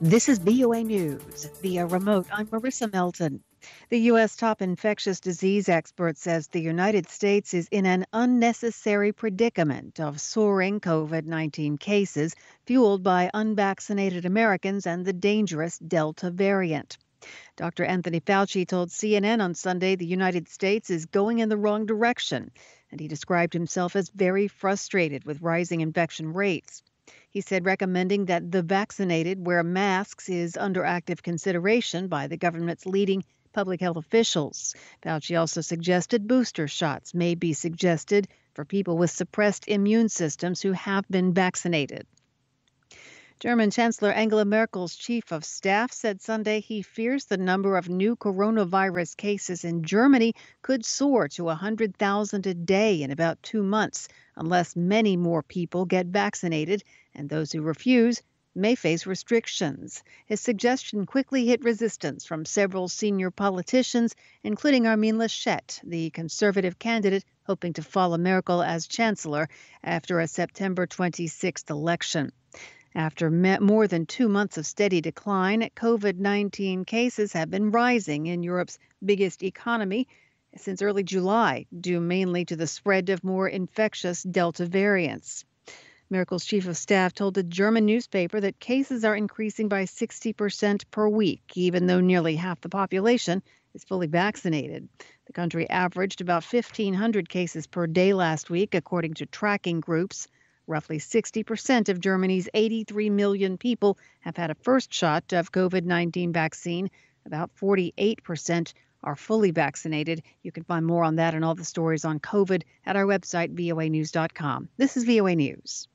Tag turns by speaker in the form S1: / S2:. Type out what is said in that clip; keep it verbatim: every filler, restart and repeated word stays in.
S1: This is V O A News via remote. I'm Marissa Melton. The U S top infectious disease expert says the United States is in an unnecessary predicament of soaring COVID nineteen cases fueled by unvaccinated Americans and the dangerous Delta variant. Doctor Anthony Fauci told C N N on Sunday the United States is going in the wrong direction, and he described himself as very frustrated with rising infection rates. He said recommending that the vaccinated wear masks is under active consideration by the government's leading public health officials. Fauci also suggested booster shots may be suggested for people with suppressed immune systems who have been vaccinated. German Chancellor Angela Merkel's chief of staff said Sunday he fears the number of new coronavirus cases in Germany could soar to one hundred thousand a day in about two months unless many more people get vaccinated, and those who refuse may face restrictions. His suggestion quickly hit resistance from several senior politicians, including Armin Laschet, the conservative candidate hoping to follow Merkel as chancellor after a September twenty-sixth election. After more than two months of steady decline, COVID nineteen cases have been rising in Europe's biggest economy since early July, due mainly to the spread of more infectious Delta variants. Merkel's chief of staff told a German newspaper that cases are increasing by sixty percent per week, even though nearly half the population is fully vaccinated. The country averaged about fifteen hundred cases per day last week, according to tracking groups. Roughly sixty percent of Germany's eighty-three million people have had a first shot of COVID nineteen vaccine. About forty-eight percent are fully vaccinated. You can find more on that and all the stories on COVID at our website, V O A news dot com. This is V O A News.